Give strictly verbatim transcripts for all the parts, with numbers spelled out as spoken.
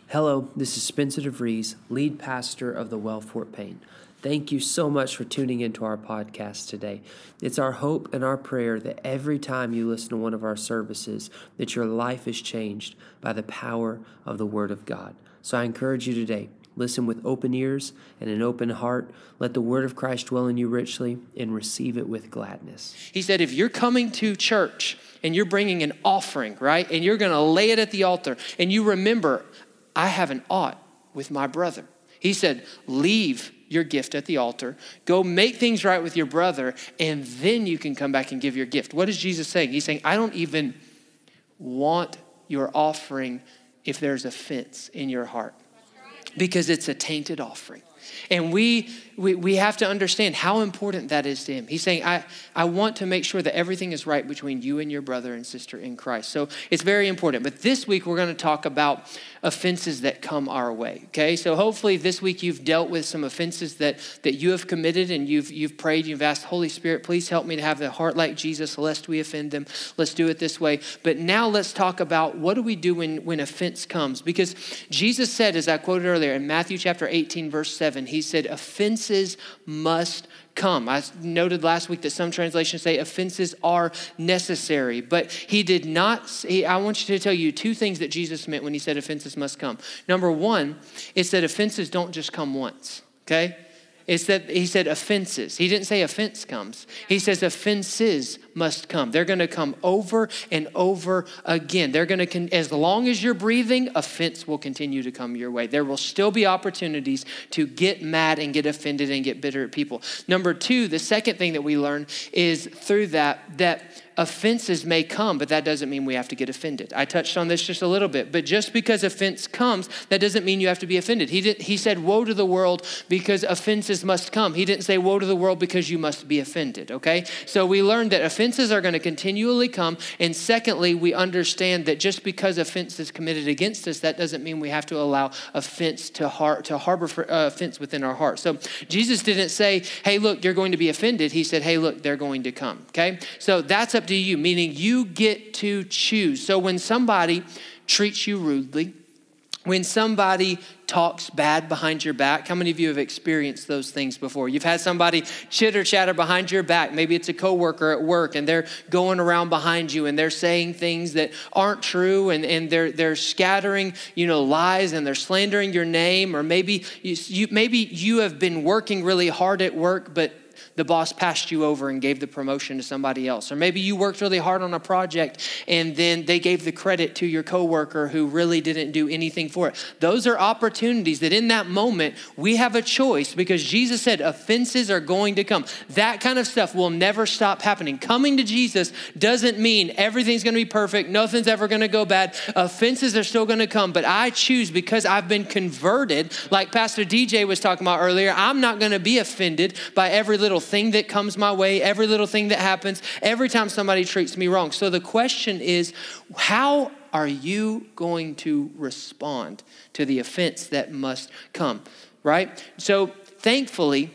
Hello, this is Spencer DeVries, lead pastor of the Well Fort Payne. Thank you so much for tuning into our podcast today. It's our hope and our prayer that every time you listen to one of our services, that your life is changed by the power of the Word of God. So I encourage you today, listen with open ears and an open heart. Let the Word of Christ dwell in you richly and receive it with gladness. He said, if you're coming to church and you're bringing an offering, right, and you're going to lay it at the altar, and you remember, I have an ought with my brother. He said, leave your gift at the altar, go make things right with your brother, and then you can come back and give your gift. What is Jesus saying? He's saying, I don't even want your offering if there's offense in your heart, because it's a tainted offering. And we, we we have to understand how important that is to him. He's saying, I, I want to make sure that everything is right between you and your brother and sister in Christ. So it's very important. But this week, we're going to talk about offenses that come our way, okay? So hopefully this week you've dealt with some offenses that, that you have committed, and you've you've prayed, you've asked, Holy Spirit, please help me to have a heart like Jesus, lest we offend them. Let's do it this way. But now let's talk about what do we do when, when offense comes? Because Jesus said, as I quoted earlier in Matthew chapter eighteen, verse seven, he said, offenses must come. I noted last week that some translations say offenses are necessary, but he did not say, I want you to tell you two things that Jesus meant when he said offenses must come. Number one, it's that offenses don't just come once, okay? It's that he said offenses. He didn't say offense comes. He says offenses must come. They're going to come over and over again. They're going to, as long as you're breathing, offense will continue to come your way. There will still be opportunities to get mad and get offended and get bitter at people. Number two, the second thing that we learn is through that, that offenses may come, but that doesn't mean we have to get offended. I touched on this just a little bit, but just because offense comes, that doesn't mean you have to be offended. He did, he said, woe to the world because offenses must come. He didn't say woe to the world because you must be offended, okay? So we learned that offenses are going to continually come. And secondly, we understand that just because offense is committed against us, that doesn't mean we have to allow offense to, har- to harbor for, uh, offense within our heart. So Jesus didn't say, hey, look, you're going to be offended. He said, hey, look, they're going to come, okay? So that's up to you, meaning you get to choose. So when somebody treats you rudely, when somebody talks bad behind your back, how many of you have experienced those things before? You've had somebody chitter chatter behind your back. Maybe it's a coworker at work and they're going around behind you and they're saying things that aren't true, and, and they're they're scattering, you know, lies, and they're slandering your name. Or maybe you, you maybe you have been working really hard at work, but the boss passed you over and gave the promotion to somebody else. Or maybe you worked really hard on a project and then they gave the credit to your coworker who really didn't do anything for it. Those are opportunities that in that moment we have a choice, because Jesus said offenses are going to come. That kind of stuff will never stop happening. Coming to Jesus doesn't mean everything's going to be perfect. Nothing's ever going to go bad. Offenses are still going to come, but I choose, because I've been converted, like Pastor D J was talking about earlier, I'm not going to be offended by every little thing that comes my way, every little thing that happens, every time somebody treats me wrong. So the question is, how are you going to respond to the offense that must come, right? So thankfully,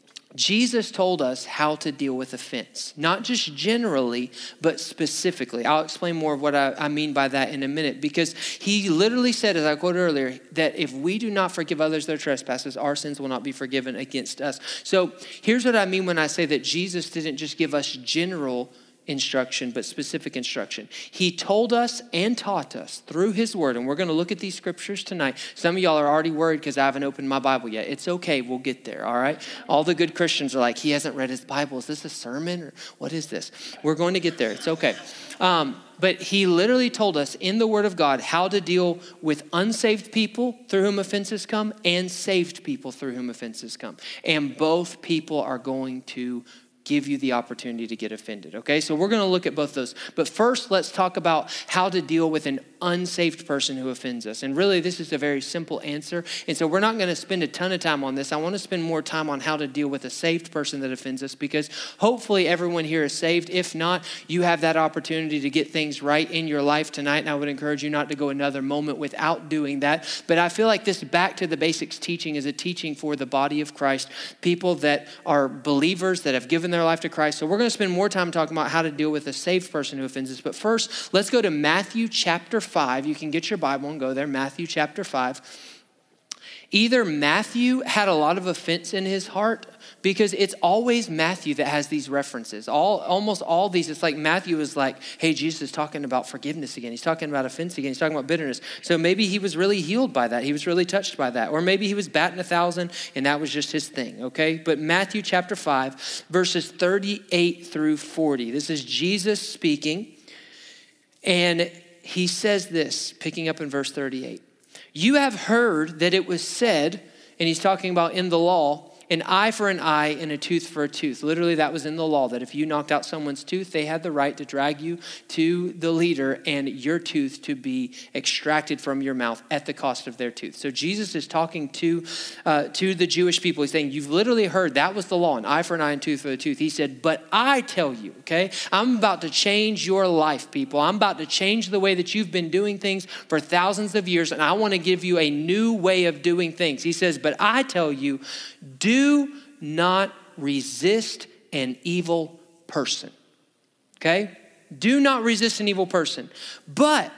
Jesus told us how to deal with offense, not just generally, but specifically. I'll explain more of what I, I mean by that in a minute, because he literally said, as I quoted earlier, that if we do not forgive others their trespasses, our sins will not be forgiven against us. So here's what I mean when I say that Jesus didn't just give us general instruction, but specific instruction. He told us and taught us through his word, and we're going to look at these scriptures tonight. Some of y'all are already worried because I haven't opened my Bible yet. It's okay. We'll get there. All right. All the good Christians are like, he hasn't read his Bible. Is this a sermon or what is this? We're going to get there. It's okay. Um, but he literally told us in the word of God how to deal with unsaved people through whom offenses come and saved people through whom offenses come. And both people are going to give you the opportunity to get offended, okay? So we're going to look at both those. But first, let's talk about how to deal with an unsaved person who offends us. And really, this is a very simple answer. And so we're not going to spend a ton of time on this. I want to spend more time on how to deal with a saved person that offends us, because hopefully everyone here is saved. If not, you have that opportunity to get things right in your life tonight. And I would encourage you not to go another moment without doing that. But I feel like this back to the basics teaching is a teaching for the body of Christ, people that are believers that have given their their life to Christ. So we're going to spend more time talking about how to deal with a saved person who offends us. But first, let's go to Matthew chapter five. You can get your Bible and go there, Matthew chapter five. Either Matthew had a lot of offense in his heart, because it's always Matthew that has these references. All, almost all these, it's like Matthew is like, hey, Jesus is talking about forgiveness again. He's talking about offense again. He's talking about bitterness. So maybe he was really healed by that. He was really touched by that. Or maybe he was batting a thousand and that was just his thing, okay? But Matthew chapter five, verses thirty-eight through forty. This is Jesus speaking. And he says this, picking up in verse thirty-eight. You have heard that it was said, and he's talking about in the law, an eye for an eye and a tooth for a tooth. Literally, that was in the law, that if you knocked out someone's tooth, they had the right to drag you to the leader and your tooth to be extracted from your mouth at the cost of their tooth. So Jesus is talking to, uh, to the Jewish people. He's saying, you've literally heard that was the law, an eye for an eye and tooth for a tooth. He said, but I tell you, okay, I'm about to change your life, people. I'm about to change the way that you've been doing things for thousands of years, and I want to give you a new way of doing things. He says, but I tell you, do Do not resist an evil person, okay? Do not resist an evil person. But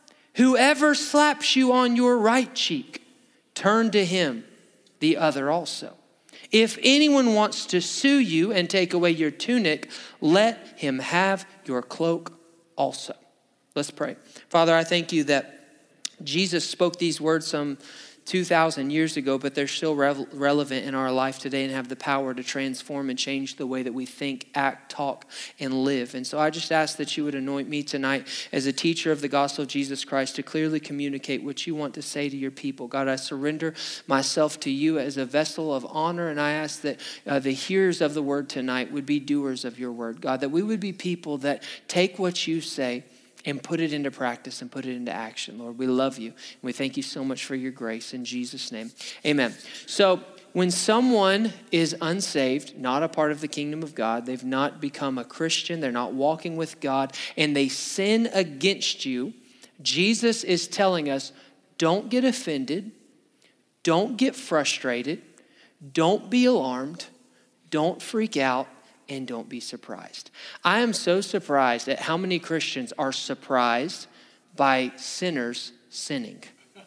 whoever slaps you on your right cheek, turn to him the other also. If anyone wants to sue you and take away your tunic, let him have your cloak also. Let's pray. Father, I thank you that Jesus spoke these words some two thousand years ago, but they're still re- relevant in our life today and have the power to transform and change the way that we think, act, talk, and live. And so I just ask that you would anoint me tonight as a teacher of the gospel of Jesus Christ to clearly communicate what you want to say to your people. God, I surrender myself to you as a vessel of honor, and I ask that uh, the hearers of the word tonight would be doers of your word. God, that we would be people that take what you say and put it into practice and put it into action. Lord, we love you. And we thank you so much for your grace in Jesus' name. Amen. So when someone is unsaved, not a part of the kingdom of God, they've not become a Christian, they're not walking with God, and they sin against you, Jesus is telling us, don't get offended, don't get frustrated, don't be alarmed, don't freak out, and don't be surprised. I am so surprised at how many Christians are surprised by sinners sinning.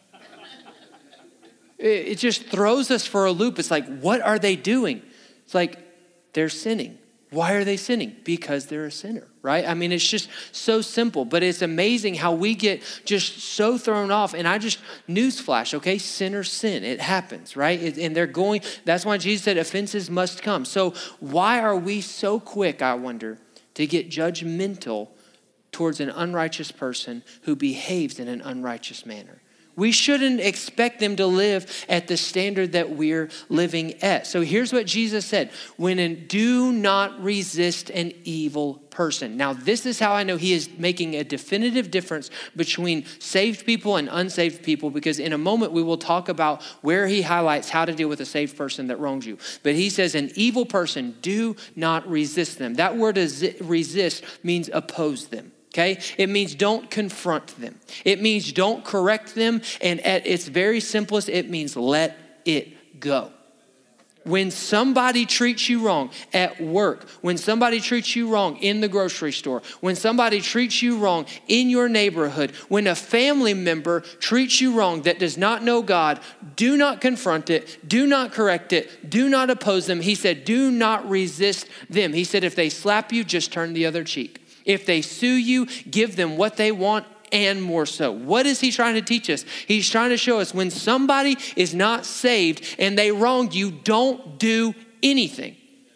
It just throws us for a loop. It's like, what are they doing? It's like, they're sinning. Why are they sinning? Because they're a sinner, right? I mean, it's just so simple, but it's amazing how we get just so thrown off. And I just, newsflash, okay? Sinners sin. It happens, right? It, and they're going, that's why Jesus said offenses must come. So why are we so quick, I wonder, to get judgmental towards an unrighteous person who behaves in an unrighteous manner? We shouldn't expect them to live at the standard that we're living at. So here's what Jesus said. When in, do not resist an evil person. Now, this is how I know he is making a definitive difference between saved people and unsaved people, because in a moment we will talk about where he highlights how to deal with a saved person that wrongs you. But he says an evil person, do not resist them. That word resist means oppose them. Okay, it means don't confront them. It means don't correct them. And at its very simplest, it means let it go. When somebody treats you wrong at work, when somebody treats you wrong in the grocery store, when somebody treats you wrong in your neighborhood, when a family member treats you wrong that does not know God, do not confront it, do not correct it, do not oppose them. He said, do not resist them. He said, if they slap you, just turn the other cheek. If they sue you, give them what they want and more so. What is he trying to teach us? He's trying to show us when somebody is not saved and they wrong you, don't do anything.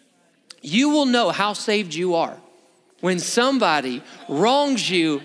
You will know how saved you are when somebody wrongs you,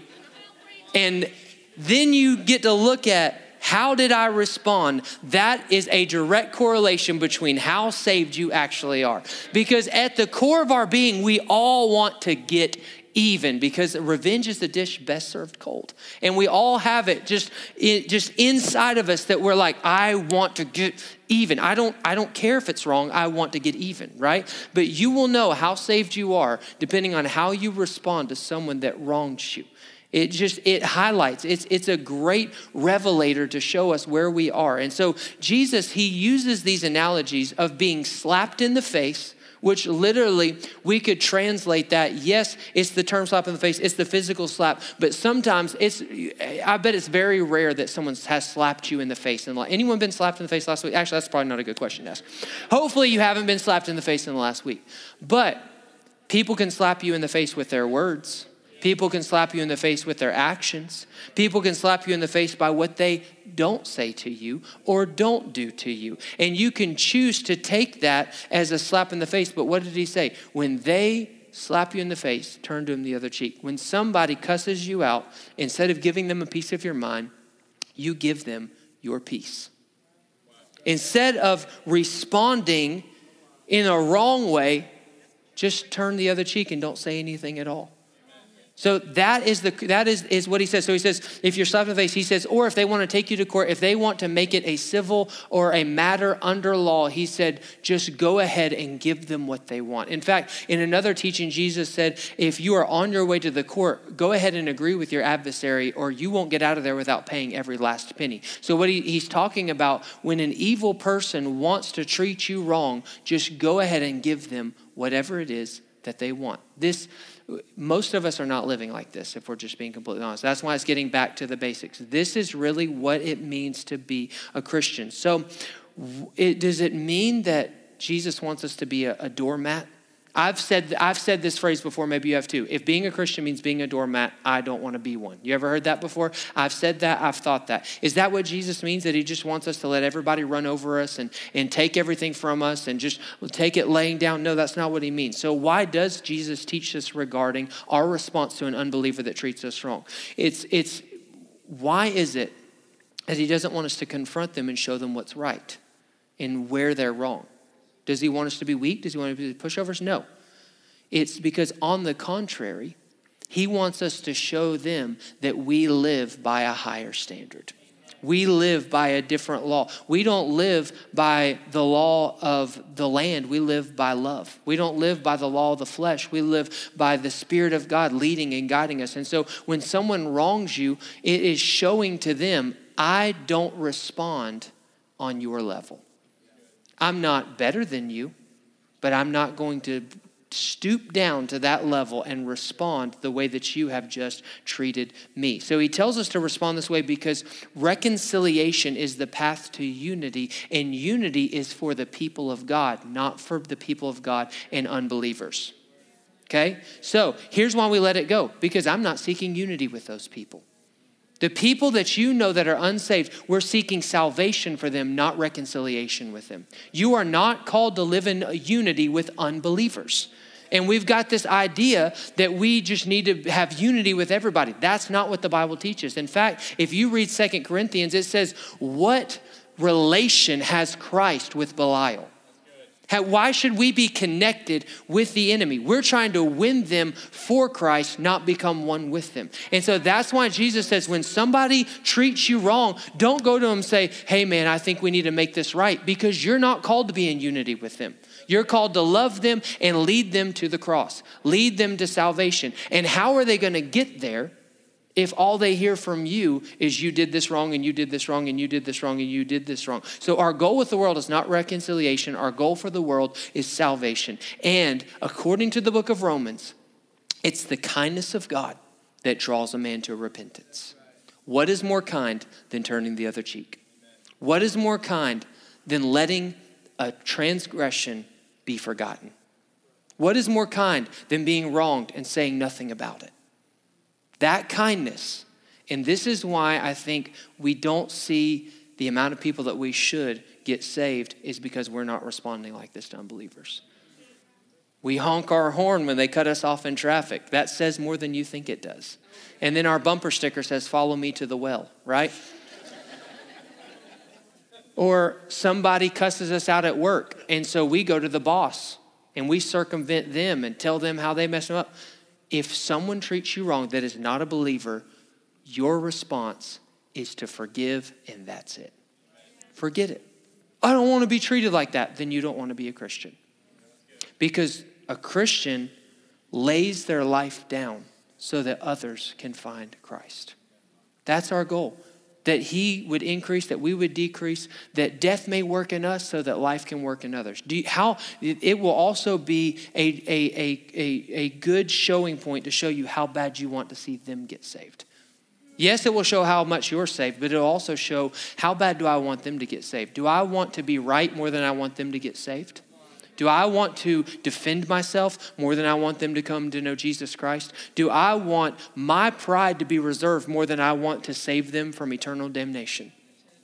and then you get to look at, how did I respond? That is a direct correlation between how saved you actually are. Because at the core of our being, we all want to get even, because revenge is the dish best served cold. And we all have it just, it, just inside of us that we're like, I want to get even. I don't, I don't care if it's wrong. I want to get even, right? But you will know how saved you are depending on how you respond to someone that wrongs you. It just, it highlights, it's, it's a great revelator to show us where we are. And so Jesus, he uses these analogies of being slapped in the face which literally we could translate that. Yes, it's the term slap in the face. It's the physical slap. But sometimes it's, I bet it's very rare that someone has slapped you in the face. And anyone been slapped in the face last week? Actually, that's probably not a good question to ask. Hopefully you haven't been slapped in the face in the last week. But people can slap you in the face with their words. People can slap you in the face with their actions. People can slap you in the face by what they don't say to you or don't do to you. And you can choose to take that as a slap in the face. But what did he say? When they slap you in the face, turn to them the other cheek. When somebody cusses you out, instead of giving them a piece of your mind, you give them your peace. Instead of responding in a wrong way, just turn the other cheek and don't say anything at all. So that is the that is, is what he says. So he says, if you're slapped in the face, he says, or if they want to take you to court, if they want to make it a civil or a matter under law, he said, just go ahead and give them what they want. In fact, in another teaching, Jesus said, if you are on your way to the court, go ahead and agree with your adversary, or you won't get out of there without paying every last penny. So what he, he's talking about, when an evil person wants to treat you wrong, just go ahead and give them whatever it is that they want. This, most of us are not living like this, if we're just being completely honest. That's why it's getting back to the basics. This is really what it means to be a Christian. So it, does it mean that Jesus wants us to be a, a doormat? I've said I've said this phrase before, maybe you have too. If being a Christian means being a doormat, I don't want to be one. You ever heard that before? I've said that, I've thought that. Is that what Jesus means, that he just wants us to let everybody run over us and, and take everything from us and just take it laying down? No, that's not what he means. So why does Jesus teach us regarding our response to an unbeliever that treats us wrong? It's it's why is it that he doesn't want us to confront them and show them what's right and where they're wrong? Does he want us to be weak? Does he want us to be pushovers? No. It's because, on the contrary, he wants us to show them that we live by a higher standard. We live by a different law. We don't live by the law of the land. We live by love. We don't live by the law of the flesh. We live by the Spirit of God leading and guiding us. And so when someone wrongs you, it is showing to them, I don't respond on your level. I'm not better than you, but I'm not going to stoop down to that level and respond the way that you have just treated me. So he tells us to respond this way because reconciliation is the path to unity, and unity is for the people of God, not for the people of God and unbelievers. Okay? So here's why we let it go, because I'm not seeking unity with those people. The people that you know that are unsaved, we're seeking salvation for them, not reconciliation with them. You are not called to live in unity with unbelievers. And we've got this idea that we just need to have unity with everybody. That's not what the Bible teaches. In fact, if you read Second Corinthians, it says, what relation has Christ with Belial? Why should we be connected with the enemy? We're trying to win them for Christ, not become one with them. And so that's why Jesus says, when somebody treats you wrong, don't go to them and say, hey man, I think we need to make this right, because you're not called to be in unity with them. You're called to love them and lead them to the cross, lead them to salvation. And how are they going to get there if all they hear from you is you did this wrong and you did this wrong and you did this wrong and you did this wrong? So our goal with the world is not reconciliation. Our goal for the world is salvation. And according to the book of Romans, it's the kindness of God that draws a man to repentance. What is more kind than turning the other cheek? What is more kind than letting a transgression be forgotten? What is more kind than being wronged and saying nothing about it? That kindness, and this is why I think we don't see the amount of people that we should get saved, is because we're not responding like this to unbelievers. We honk our horn when they cut us off in traffic. That says more than you think it does. And then our bumper sticker says, follow me to the well, right? Or somebody cusses us out at work, and so we go to the boss and we circumvent them and tell them how they messed them up. If someone treats you wrong that is not a believer, your response is to forgive, and that's it. Forget it. I don't want to be treated like that. Then you don't want to be a Christian. Because a Christian lays their life down so that others can find Christ. That's our goal. that he would increase, that we would decrease, that death may work in us so that life can work in others. Do you, how it will also be a, a, a, a, a good showing point to show you how bad you want to see them get saved. Yes, it will show how much you're saved, but it'll also show how bad do I want them to get saved? Do I want to be right more than I want them to get saved? Do I want to defend myself more than I want them to come to know Jesus Christ? Do I want my pride to be reserved more than I want to save them from eternal damnation?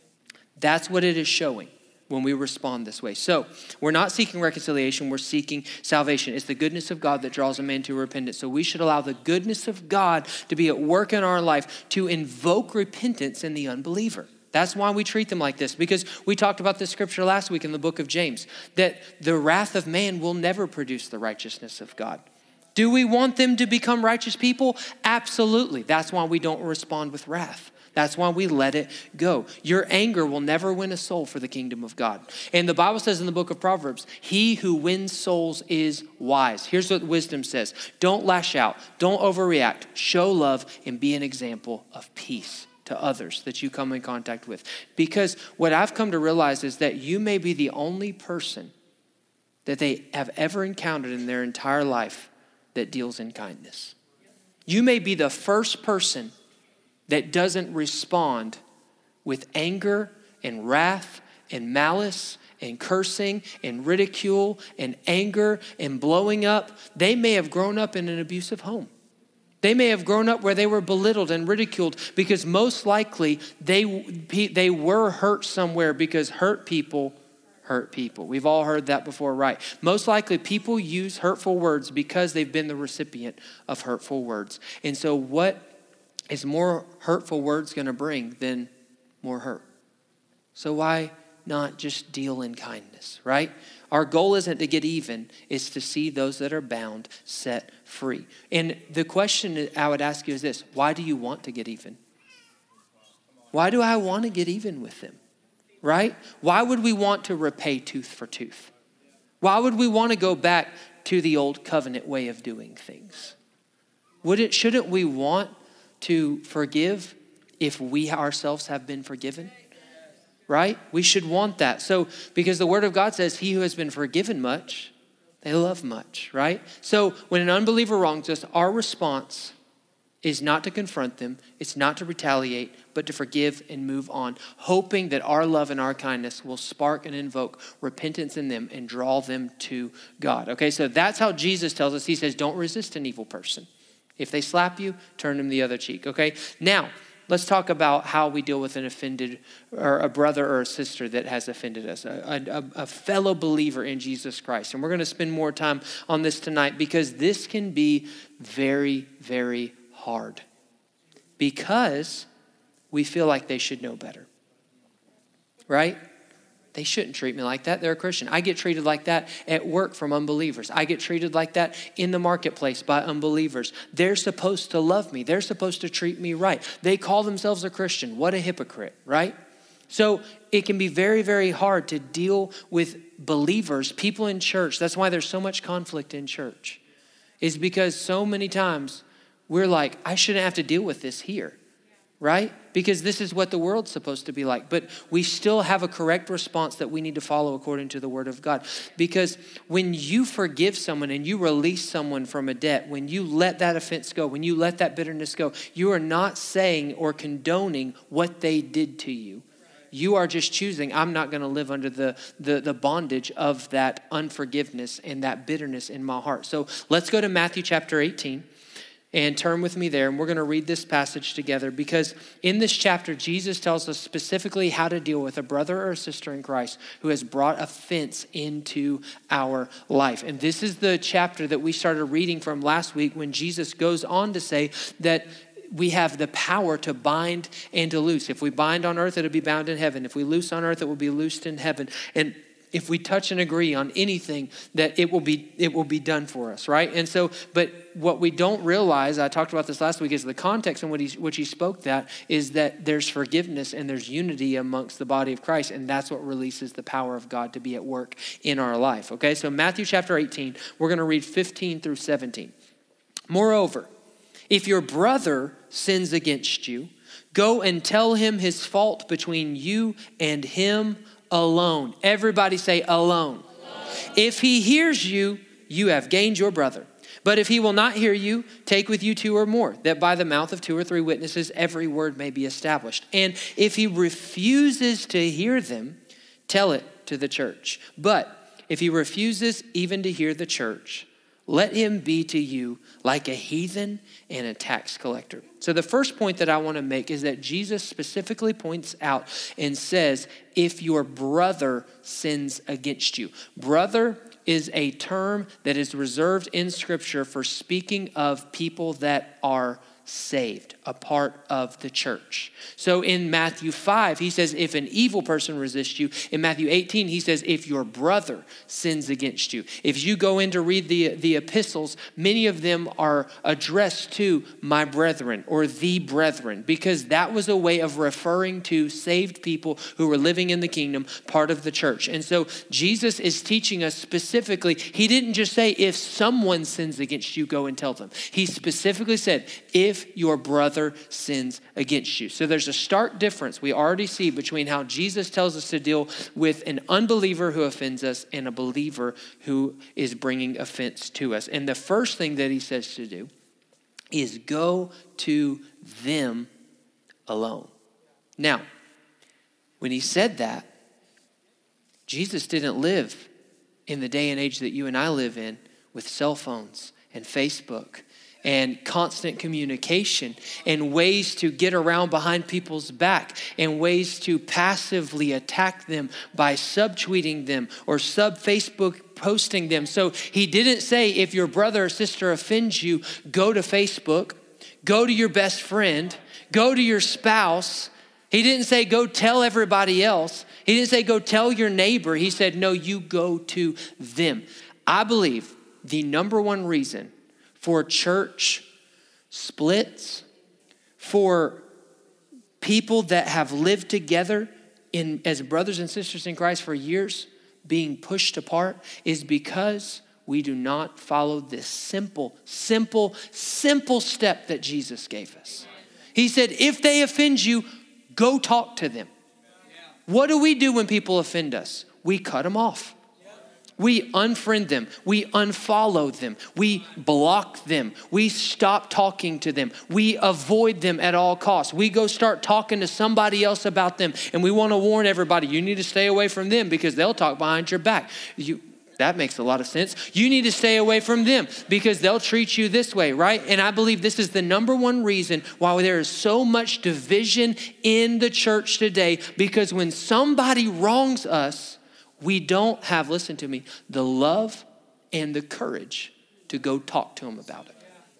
That's what it is showing when we respond this way. So we're not seeking reconciliation, we're seeking salvation. It's the goodness of God that draws a man to repentance. So we should allow the goodness of God to be at work in our life to invoke repentance in the unbeliever. That's why we treat them like this, because we talked about this scripture last week in the book of James, that the wrath of man will never produce the righteousness of God. Do we want them to become righteous people? Absolutely. That's why we don't respond with wrath. That's why we let it go. Your anger will never win a soul for the kingdom of God. And the Bible says in the book of Proverbs, he who wins souls is wise. Here's what wisdom says. Don't lash out. Don't overreact. Show love and be an example of peace to others that you come in contact with. Because what I've come to realize is that you may be the only person that they have ever encountered in their entire life that deals in kindness. You may be the first person that doesn't respond with anger and wrath and malice and cursing and ridicule and anger and blowing up. They may have grown up in an abusive home. They may have grown up where they were belittled and ridiculed because most likely they, they were hurt somewhere, because hurt people hurt people. We've all heard that before, right? Most likely people use hurtful words because they've been the recipient of hurtful words. And so what is more hurtful words going to bring than more hurt? So why not just deal in kindness, right? Our goal isn't to get even, it's to see those that are bound set free. And the question I would ask you is this: why do you want to get even? Why do I want to get even with them, right? Why would we want to repay tooth for tooth? Why would we want to go back to the old covenant way of doing things? Would it, shouldn't we want to forgive if we ourselves have been forgiven? Right? We should want that. So, because the word of God says, he who has been forgiven much, they love much, right? So when an unbeliever wrongs us, our response is not to confront them. It's not to retaliate, but to forgive and move on, hoping that our love and our kindness will spark and invoke repentance in them and draw them to God. Okay, so that's how Jesus tells us. He says, don't resist an evil person. If they slap you, turn them the other cheek, okay? Now, let's talk about how we deal with an offended, or a brother or a sister that has offended us, a, a, a fellow believer in Jesus Christ. And we're going to spend more time on this tonight, because this can be very, very hard, because we feel like they should know better, right? They shouldn't treat me like that. They're a Christian. I get treated like that at work from unbelievers. I get treated like that in the marketplace by unbelievers. They're supposed to love me. They're supposed to treat me right. They call themselves a Christian. What a hypocrite, right? So it can be very, very hard to deal with believers, people in church. That's why there's so much conflict in church, is because so many times we're like, I shouldn't have to deal with this here. Right? Because this is what the world's supposed to be like. But we still have a correct response that we need to follow according to the word of God. Because when you forgive someone and you release someone from a debt, when you let that offense go, when you let that bitterness go, you are not saying or condoning what they did to you. You are just choosing, I'm not going to live under the, the, the bondage of that unforgiveness and that bitterness in my heart. So let's go to Matthew chapter eighteen. And turn with me there, and we're going to read this passage together, because in this chapter, Jesus tells us specifically how to deal with a brother or a sister in Christ who has brought offense into our life. And this is the chapter that we started reading from last week, when Jesus goes on to say that we have the power to bind and to loose. If we bind on earth, it'll be bound in heaven. If we loose on earth, it will be loosed in heaven. And if we touch and agree on anything, that it will be it will be done for us, right? And so, but what we don't realize, I talked about this last week, is the context in which he, which he spoke that is that there's forgiveness and there's unity amongst the body of Christ, and that's what releases the power of God to be at work in our life, okay? So Matthew chapter eighteen, we're going to read fifteen through seventeen. Moreover, if your brother sins against you, Go and tell him his fault between you and him alone. Everybody say alone. Alone. If he hears you, you have gained your brother. But if he will not hear you, take with you two or more, that by the mouth of two or three witnesses, every word may be established. And if he refuses to hear them, tell it to the church. But if he refuses even to hear the church, let him be to you like a heathen and a tax collector. So the first point that I want to make is that Jesus specifically points out and says, if your brother sins against you. Brother is a term that is reserved in Scripture for speaking of people that are saved, a part of the church. So in Matthew five, he says, if an evil person resists you. In Matthew eighteen, he says, if your brother sins against you. If you go in to read the, the epistles, many of them are addressed to my brethren or the brethren, because that was a way of referring to saved people who were living in the kingdom, part of the church. And so Jesus is teaching us specifically, he didn't just say, if someone sins against you, go and tell them. He specifically said, if If your brother sins against you. So there's a stark difference we already see between how Jesus tells us to deal with an unbeliever who offends us and a believer who is bringing offense to us. And the first thing that he says to do is go to them alone. Now, when he said that, Jesus didn't live in the day and age that you and I live in with cell phones and Facebook and constant communication and ways to get around behind people's back and ways to passively attack them by subtweeting them or sub-Facebook posting them. So he didn't say, if your brother or sister offends you, go to Facebook, go to your best friend, go to your spouse. He didn't say, go tell everybody else. He didn't say, go tell your neighbor. He said, no, you go to them. I believe the number one reason for church splits, for people that have lived together in as brothers and sisters in Christ for years being pushed apart, is because we do not follow this simple, simple, simple step that Jesus gave us. He said, if they offend you, go talk to them. What do we do when people offend us? We cut them off. We unfriend them. We unfollow them. We block them. We stop talking to them. We avoid them at all costs. We go start talking to somebody else about them. And we want to warn everybody, you need to stay away from them because they'll talk behind your back. You, that makes a lot of sense. You need to stay away from them because they'll treat you this way, right? And I believe this is the number one reason why there is so much division in the church today, because when somebody wrongs us, we don't have, listen to me, the love and the courage to go talk to them about it.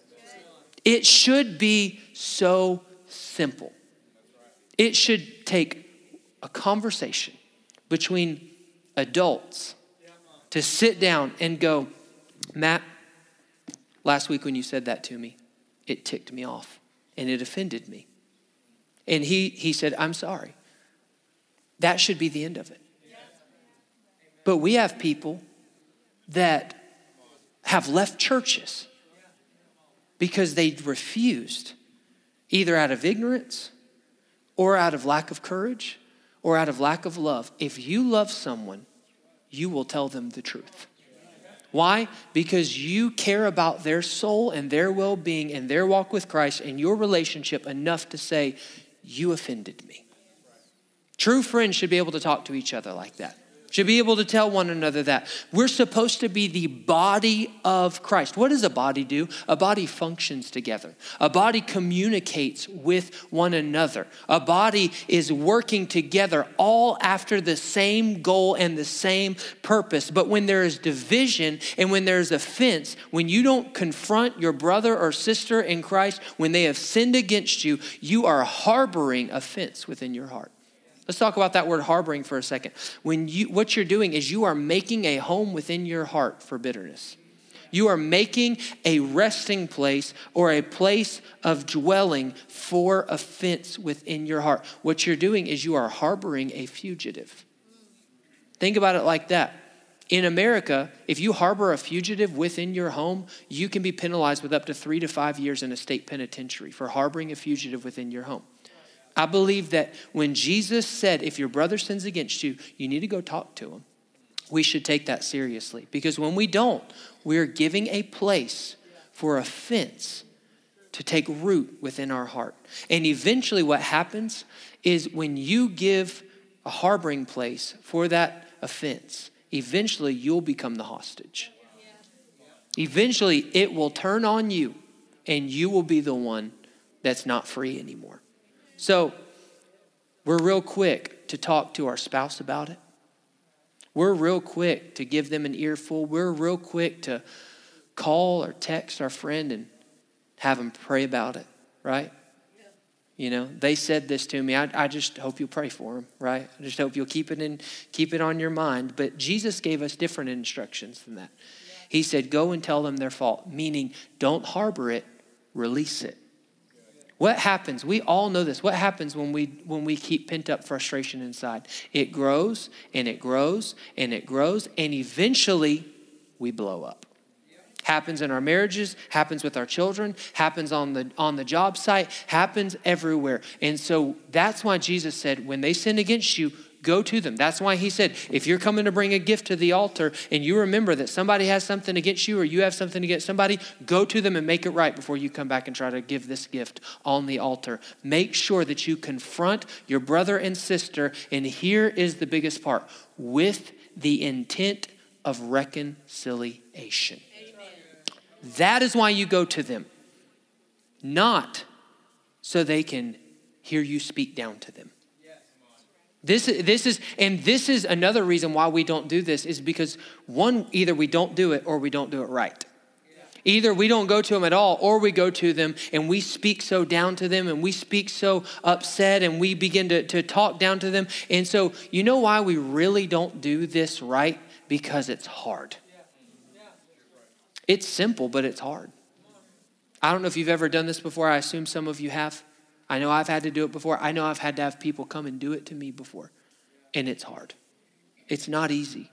It should be so simple. It should take a conversation between adults to sit down and go, Matt, last week when you said that to me, it ticked me off and it offended me. And he, he said, I'm sorry. That should be the end of it. But we have people that have left churches because they refused, either out of ignorance or out of lack of courage or out of lack of love. If you love someone, you will tell them the truth. Why? Because you care about their soul and their well-being and their walk with Christ and your relationship enough to say, you offended me. True friends should be able to talk to each other like that. Should be able to tell one another that. We're supposed to be the body of Christ. What does a body do? A body functions together. A body communicates with one another. A body is working together all after the same goal and the same purpose. But when there is division and when there is offense, when you don't confront your brother or sister in Christ, when they have sinned against you, you are harboring offense within your heart. Let's talk about that word harboring for a second. When you, what you're doing is you are making a home within your heart for bitterness. You are making a resting place or a place of dwelling for offense within your heart. What you're doing is you are harboring a fugitive. Think about it like that. In America, if you harbor a fugitive within your home, you can be penalized with up to three to five years in a state penitentiary for harboring a fugitive within your home. I believe that when Jesus said, if your brother sins against you, you need to go talk to him. We should take that seriously, because when we don't, we're giving a place for offense to take root within our heart. And eventually what happens is when you give a harboring place for that offense, eventually you'll become the hostage. Eventually it will turn on you and you will be the one that's not free anymore. So we're real quick to talk to our spouse about it. We're real quick to give them an earful. We're real quick to call or text our friend and have them pray about it, right? Yeah. You know, they said this to me. I, I just hope you'll pray for them, right? I just hope you'll keep it in, keep it on your mind. But Jesus gave us different instructions than that. Yeah. He said, go and tell them their fault, meaning don't harbor it, release it. What happens? We all know this. What happens when we when we keep pent up frustration inside? It grows and it grows and it grows, and eventually we blow up. Happens in our marriages, happens with our children, happens on the on the job site, happens everywhere. And so that's why Jesus said, when they sin against you, go to them. That's why he said, if you're coming to bring a gift to the altar and you remember that somebody has something against you or you have something against somebody, go to them and make it right before you come back and try to give this gift on the altar. Make sure that you confront your brother and sister. And here is the biggest part, with the intent of reconciliation. Amen. That is why you go to them, not so they can hear you speak down to them. This, this is, and this is another reason why we don't do this, is because one, either we don't do it or we don't do it right. Yeah. Either we don't go to them at all, or we go to them and we speak so down to them and we speak so upset and we begin to, to talk down to them. And so you know why we really don't do this right? Because it's hard. Yeah. Yeah. It's simple, but it's hard. I don't know if you've ever done this before. I assume some of you have. I know I've had to do it before. I know I've had to have people come and do it to me before. And it's hard. It's not easy.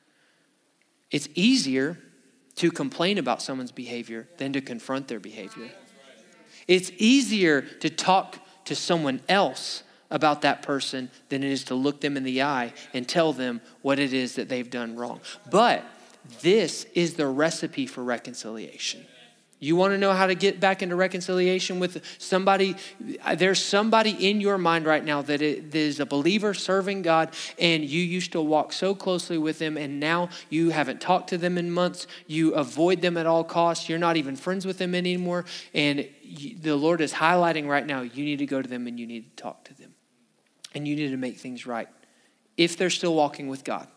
It's easier to complain about someone's behavior than to confront their behavior. It's easier to talk to someone else about that person than it is to look them in the eye and tell them what it is that they've done wrong. But this is the recipe for reconciliation. You want to know how to get back into reconciliation with somebody? There's somebody in your mind right now that is a believer serving God, and you used to walk so closely with them, and now you haven't talked to them in months. You avoid them at all costs. You're not even friends with them anymore. And the Lord is highlighting right now, you need to go to them and you need to talk to them. And you need to make things right. If they're still walking with God.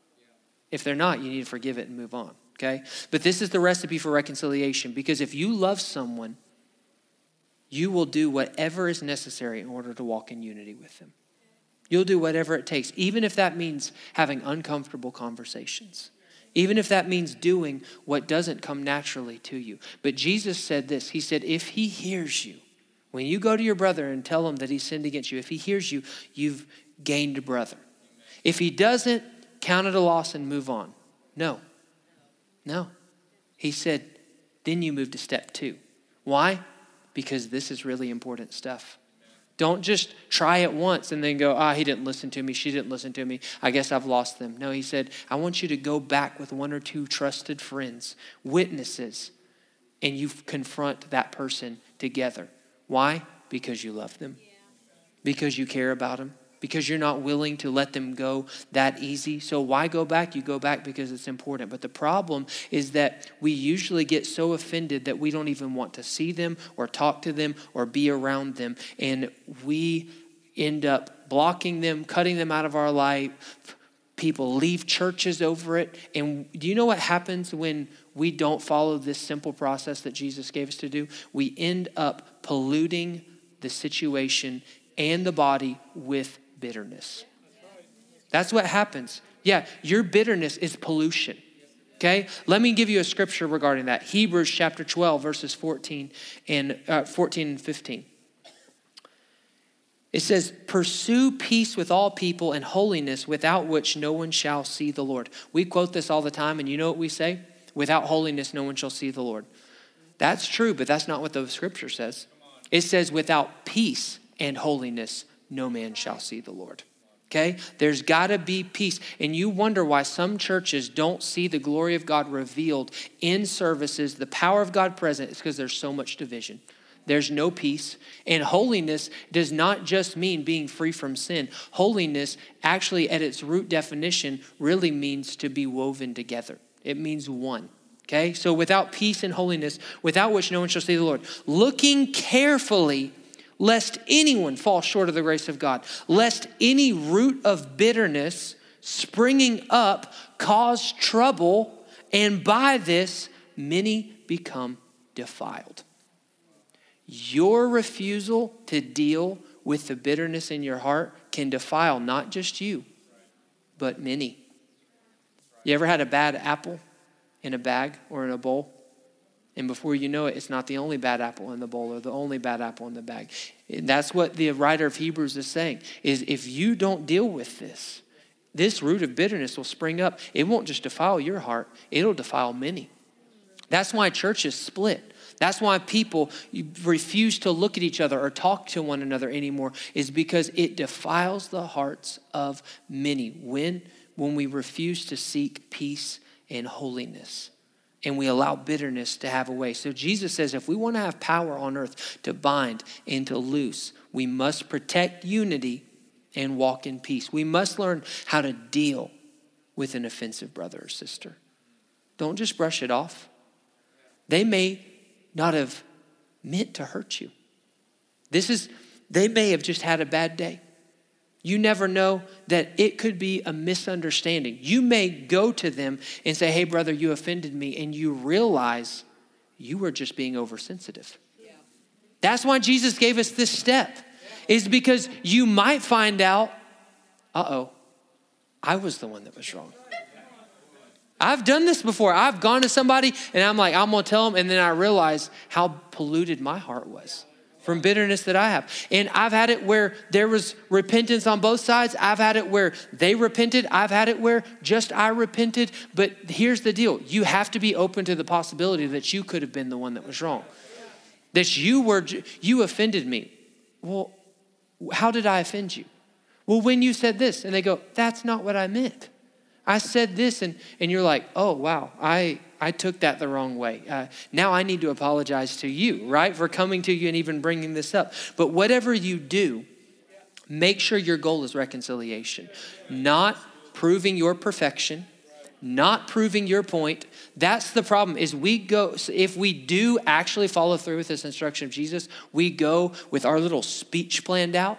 If they're not, you need to forgive it and move on. Okay? But this is the recipe for reconciliation, because if you love someone, you will do whatever is necessary in order to walk in unity with them. You'll do whatever it takes, even if that means having uncomfortable conversations, even if that means doing what doesn't come naturally to you. But Jesus said this. He said, if he hears you, when you go to your brother and tell him that he sinned against you, if he hears you, you've gained a brother. If he doesn't, count it a loss and move on. No. No. He said, then you move to step two. Why? Because this is really important stuff. Don't just try it once and then go, ah, oh, he didn't listen to me. She didn't listen to me. I guess I've lost them. No, he said, I want you to go back with one or two trusted friends, witnesses, and you confront that person together. Why? Because you love them. Because you care about them. Because you're not willing to let them go that easy. So why go back? You go back because it's important. But the problem is that we usually get so offended that we don't even want to see them or talk to them or be around them. And we end up blocking them, cutting them out of our life. People leave churches over it. And do you know what happens when we don't follow this simple process that Jesus gave us to do? We end up polluting the situation and the body with bitterness. That's what happens. Yeah, your bitterness is pollution. Okay? Let me give you a scripture regarding that. Hebrews chapter twelve, verses fourteen and uh, fourteen and fifteen. It says, pursue peace with all people and holiness, without which no one shall see the Lord. We quote this all the time, and you know what we say? Without holiness, no one shall see the Lord. That's true, but that's not what the scripture says. It says without peace and holiness, no man shall see the Lord. Okay? There's got to be peace. And you wonder why some churches don't see the glory of God revealed in services, the power of God present. It's because there's so much division. There's no peace. And holiness does not just mean being free from sin. Holiness actually at its root definition really means to be woven together. It means one. Okay? So without peace and holiness, without which no one shall see the Lord, looking carefully lest anyone fall short of the grace of God, lest any root of bitterness springing up cause trouble, and by this many become defiled. Your refusal to deal with the bitterness in your heart can defile not just you, but many. You ever had a bad apple in a bag or in a bowl? And before you know it, it's not the only bad apple in the bowl or the only bad apple in the bag. And that's what the writer of Hebrews is saying, is if you don't deal with this, this root of bitterness will spring up. It won't just defile your heart, it'll defile many. That's why churches split. That's why people refuse to look at each other or talk to one another anymore, is because it defiles the hearts of many. When? When we refuse to seek peace and holiness, and we allow bitterness to have a way. So Jesus says if we want to have power on earth to bind and to loose, we must protect unity and walk in peace. We must learn how to deal with an offensive brother or sister. Don't just brush it off. They may not have meant to hurt you. This is, they may have just had a bad day. You never know that it could be a misunderstanding. You may go to them and say, hey, brother, you offended me. And you realize you were just being oversensitive. Yeah. That's why Jesus gave us this step, is because you might find out, uh-oh, I was the one that was wrong. I've done this before. I've gone to somebody and I'm like, I'm going to tell them. And then I realize how polluted my heart was from bitterness that I have. And I've had it where there was repentance on both sides. I've had it where they repented. I've had it where just I repented. But here's the deal. You have to be open to the possibility that you could have been the one that was wrong. That you were, you offended me. Well, how did I offend you? Well, when you said this, and they go, that's not what I meant. I said this, and, and you're like, oh, wow, I, I took that the wrong way. Uh, now I need to apologize to you, right, for coming to you and even bringing this up. But whatever you do, make sure your goal is reconciliation, not proving your perfection, not proving your point. That's the problem, is we go, if we do actually follow through with this instruction of Jesus, we go with our little speech planned out,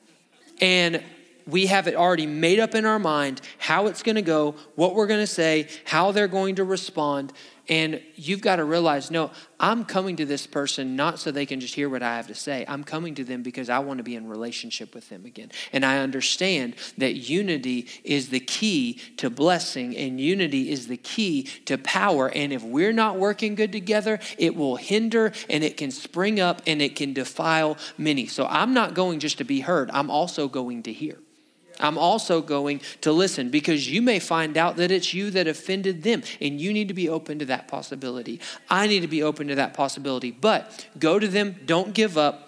and we have it already made up in our mind, how it's going to go, what we're going to say, how they're going to respond. And you've got to realize, no, I'm coming to this person not so they can just hear what I have to say. I'm coming to them because I want to be in relationship with them again. And I understand that unity is the key to blessing, and unity is the key to power. And if we're not working good together, it will hinder, and it can spring up, and it can defile many. So I'm not going just to be heard. I'm also going to hear. I'm also going to listen, because you may find out that it's you that offended them, and you need to be open to that possibility. I need to be open to that possibility, but go to them. Don't give up,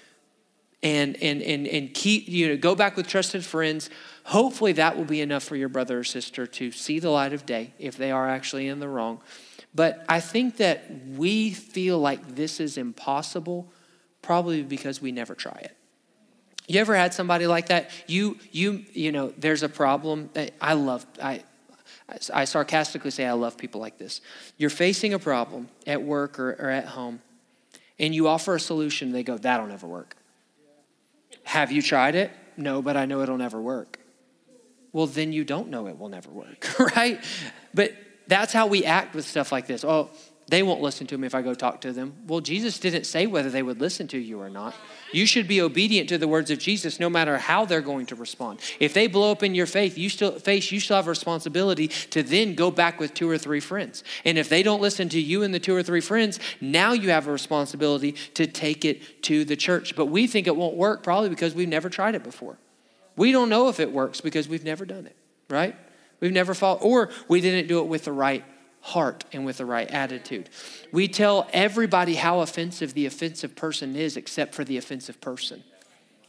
and, and, and, and keep, you know, go back with trusted friends. Hopefully that will be enough for your brother or sister to see the light of day if they are actually in the wrong. But I think that we feel like this is impossible probably because we never try it. You ever had somebody like that? You, you, you know, there's a problem. I love, I, I sarcastically say I love people like this. You're facing a problem at work or, or at home, and you offer a solution. They go, that'll never work. Have you tried it? No, but I know it'll never work. Well, then you don't know it will never work, right? But that's how we act with stuff like this. Oh, they won't listen to me if I go talk to them. Well, Jesus didn't say whether they would listen to you or not. You should be obedient to the words of Jesus no matter how they're going to respond. If they blow up in your faith, you still face, you still have a responsibility to then go back with two or three friends. And if they don't listen to you and the two or three friends, now you have a responsibility to take it to the church. But we think it won't work probably because we've never tried it before. We don't know if it works because we've never done it, right? We've never followed, or we didn't do it with the right heart and with the right attitude. We tell everybody how offensive the offensive person is except for the offensive person.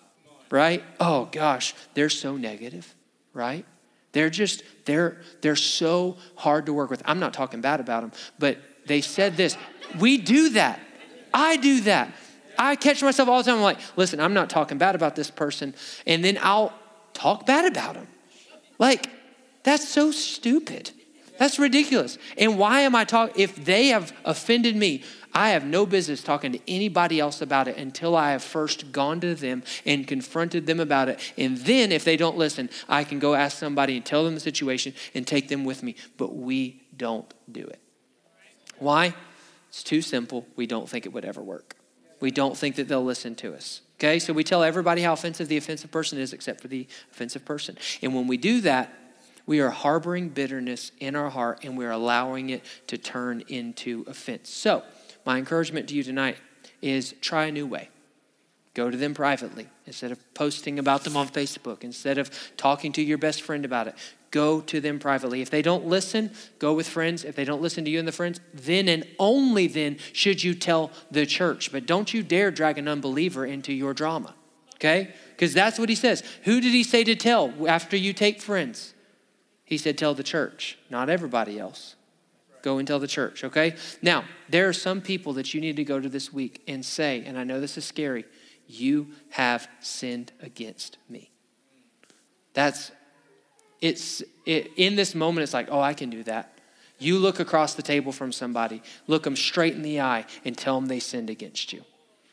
right? Oh gosh, they're so negative, right? They're just, they're, they're so hard to work with. I'm not talking bad about them, but they said this. We do that. I do that. I catch myself all the time. I'm like, listen, I'm not talking bad about this person. And then I'll talk bad about them. Like, that's so stupid. That's ridiculous. And why am I talking? If they have offended me, I have no business talking to anybody else about it until I have first gone to them and confronted them about it. And then if they don't listen, I can go ask somebody and tell them the situation and take them with me. But we don't do it. Why? It's too simple. We don't think it would ever work. We don't think that they'll listen to us. Okay, so we tell everybody how offensive the offensive person is except for the offensive person. And when we do that, we are harboring bitterness in our heart and we're allowing it to turn into offense. So my encouragement to you tonight is try a new way. Go to them privately instead of posting about them on Facebook, instead of talking to your best friend about it. Go to them privately. If they don't listen, go with friends. If they don't listen to you and the friends, then and only then should you tell the church. But don't you dare drag an unbeliever into your drama, okay? Because that's what he says. Who did he say to tell after you take friends? He said, tell the church, not everybody else. Go and tell the church, okay? Now, there are some people that you need to go to this week and say, and I know this is scary, you have sinned against me. That's, it's, it, in this moment, it's like, oh, I can do that. You look across the table from somebody, look them straight in the eye and tell them they sinned against you.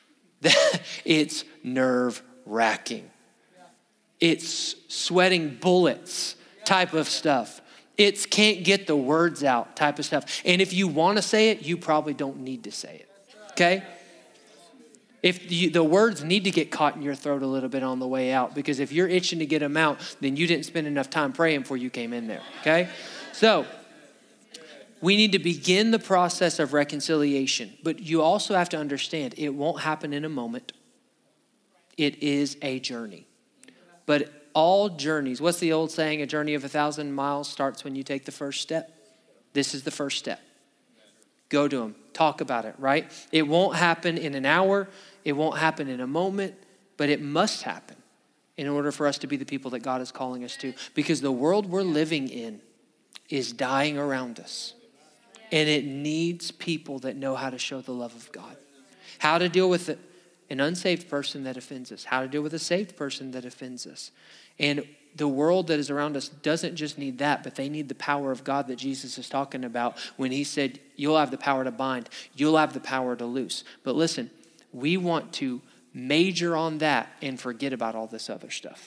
It's nerve-wracking. It's sweating bullets type of stuff. It's can't get the words out type of stuff. And if you want to say it, you probably don't need to say it, okay? If you, the words need to get caught in your throat a little bit on the way out, because if you're itching to get them out, then you didn't spend enough time praying before you came in there, okay? So we need to begin the process of reconciliation, but you also have to understand it won't happen in a moment. It is a journey. But all journeys, what's the old saying? A journey of a thousand miles starts when you take the first step. This is the first step. Go to them. Talk about it, right? It won't happen in an hour. It won't happen in a moment, but it must happen in order for us to be the people that God is calling us to. Because the world we're living in is dying around us. And it needs people that know how to show the love of God. How to deal with an unsaved person that offends us. How to deal with a saved person that offends us. And the world that is around us doesn't just need that, but they need the power of God that Jesus is talking about when he said, you'll have the power to bind, you'll have the power to loose. But listen, we want to major on that and forget about all this other stuff.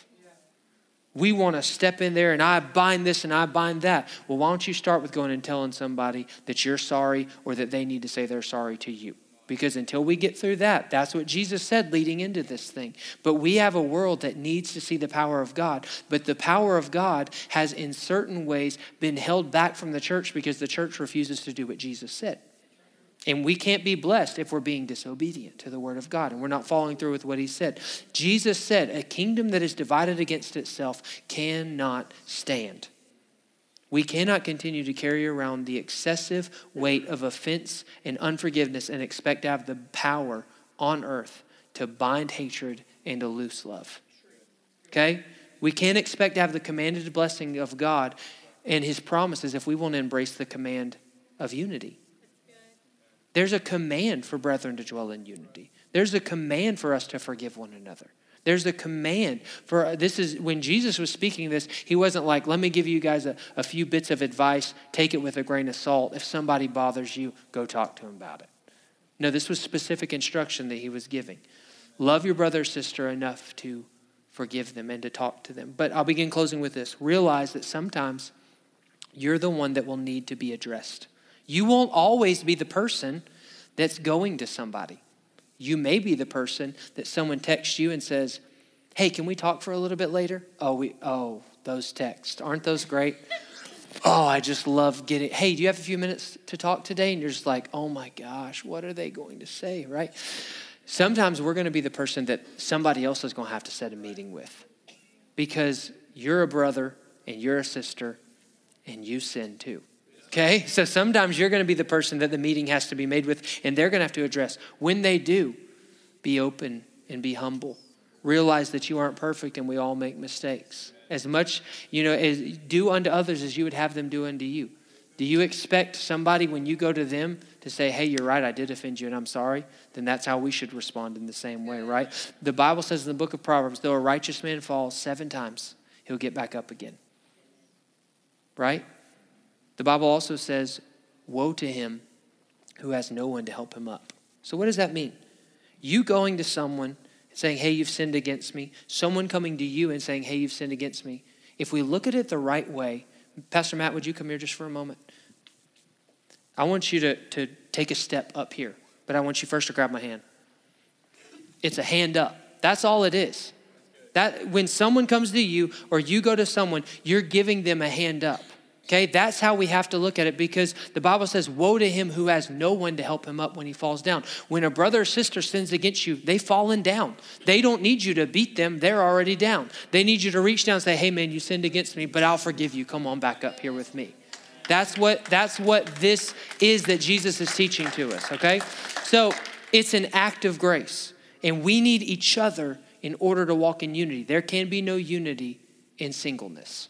We want to step in there and I bind this and I bind that. Well, why don't you start with going and telling somebody that you're sorry or that they need to say they're sorry to you? Because until we get through that, that's what Jesus said leading into this thing. But we have a world that needs to see the power of God. But the power of God has in certain ways been held back from the church because the church refuses to do what Jesus said. And we can't be blessed if we're being disobedient to the word of God and we're not following through with what he said. Jesus said, a kingdom that is divided against itself cannot stand. We cannot continue to carry around the excessive weight of offense and unforgiveness and expect to have the power on earth to bind hatred and to loose love. Okay? We can't expect to have the commanded blessing of God and his promises if we won't embrace the command of unity. There's a command for brethren to dwell in unity. There's a command for us to forgive one another. There's a command for, this is, when Jesus was speaking this, he wasn't like, let me give you guys a, a few bits of advice, take it with a grain of salt. If somebody bothers you, go talk to him about it. No, this was specific instruction that he was giving. Love your brother or sister enough to forgive them and to talk to them. But I'll begin closing with this. Realize that sometimes you're the one that will need to be addressed. You won't always be the person that's going to somebody. You may be the person that someone texts you and says, hey, can we talk for a little bit later? Oh, we, oh, those texts, aren't those great? Oh, I just love getting, hey, do you have a few minutes to talk today? And you're just like, oh my gosh, what are they going to say, right? Sometimes we're going to be the person that somebody else is going to have to set a meeting with because you're a brother and you're a sister and you sin too. Okay, so sometimes you're going to be the person that the meeting has to be made with and they're going to have to address. When they do, be open and be humble. realize that you aren't perfect and we all make mistakes. As much, you know, as do unto others as you would have them do unto you. Do you expect somebody when you go to them to say, hey, you're right, I did offend you and I'm sorry? Then that's how we should respond in the same way, right? The Bible says in the book of Proverbs, though a righteous man falls seven times, he'll get back up again, right? The Bible also says, woe to him who has no one to help him up. So what does that mean? You going to someone and saying, hey, you've sinned against me. Someone coming to you and saying, hey, you've sinned against me. If we look at it the right way, Pastor Matt, would you come here just for a moment? I want you to, to take a step up here, but I want you first to grab my hand. It's a hand up. That's all it is. That when someone comes to you or you go to someone, you're giving them a hand up. Okay, that's how we have to look at it, because the Bible says, woe to him who has no one to help him up when he falls down. When a brother or sister sins against you, they've fallen down. They don't need you to beat them. They're already down. They need you to reach down and say, hey man, you sinned against me, but I'll forgive you. Come on back up here with me. That's what, that's what this is that Jesus is teaching to us, okay? So it's an act of grace, and we need each other in order to walk in unity. There can be no unity in singleness.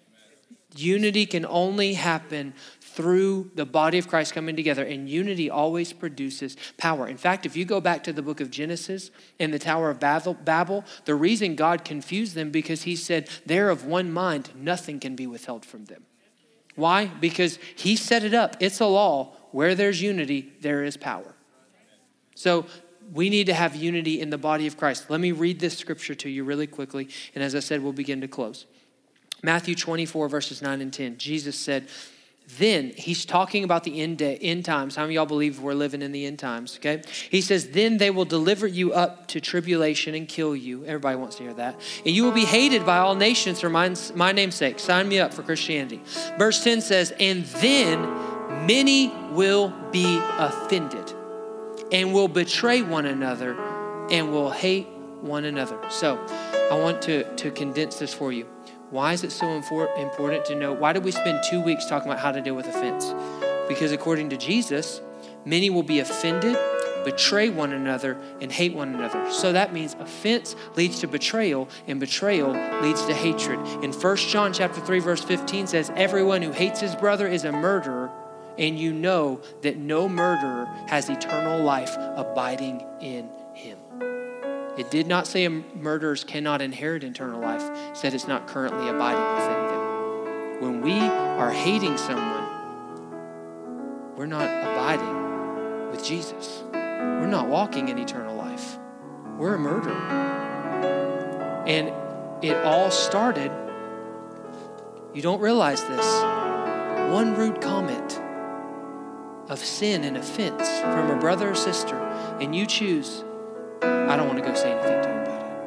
Unity can only happen through the body of Christ coming together, and unity always produces power. In fact, if you go back to the book of Genesis and the Tower of Babel, the reason God confused them because he said they're of one mind, nothing can be withheld from them. Why? Because he set it up. It's a law. Where there's unity, there is power. So we need to have unity in the body of Christ. Let me read this scripture to you really quickly, and as I said, we'll begin to close. Matthew twenty-four, verses nine and ten. Jesus said, then, he's talking about the end, day, end times. How many of y'all believe we're living in the end times, okay? He says, then they will deliver you up to tribulation and kill you. Everybody wants to hear that. And you will be hated by all nations for my, my name's sake. Sign me up for Christianity. Verse ten says, and then many will be offended and will betray one another and will hate one another. So, I want to, to condense this for you. Why is it so important to know? Why did we spend two weeks talking about how to deal with offense? Because according to Jesus, many will be offended, betray one another, and hate one another. So that means offense leads to betrayal, and betrayal leads to hatred. In First John chapter three, verse fifteen says, everyone who hates his brother is a murderer, and you know that no murderer has eternal life abiding in him. It did not say murderers cannot inherit eternal life. It said it's not currently abiding within them. When we are hating someone, we're not abiding with Jesus. We're not walking in eternal life. We're a murderer. And it all started, you don't realize this, one rude comment of sin and offense from a brother or sister, and you choose, I don't want to go say anything to him about it.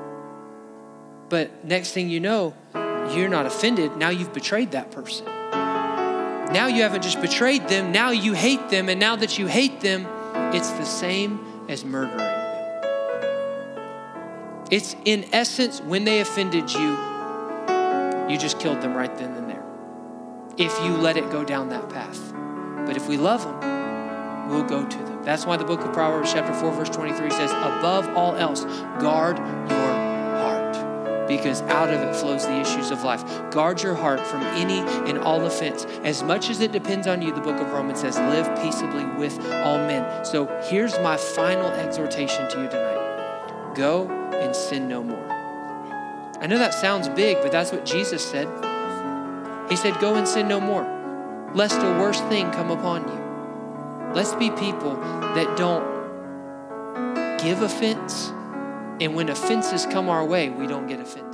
But next thing you know, you're not offended. Now you've betrayed that person. Now you haven't just betrayed them. Now you hate them. And now that you hate them, it's the same as murdering them. It's in essence, when they offended you, you just killed them right then and there. If you let it go down that path. But if we love them, we'll go to them. That's why the book of Proverbs chapter four, verse twenty-three says, above all else, guard your heart, because out of it flows the issues of life. Guard your heart from any and all offense. As much as it depends on you, the book of Romans says, live peaceably with all men. So here's my final exhortation to you tonight. Go and sin no more. I know that sounds big, but that's what Jesus said. He said, go and sin no more, lest a worse thing come upon you. Let's be people that don't give offense. And when offenses come our way, we don't get offended.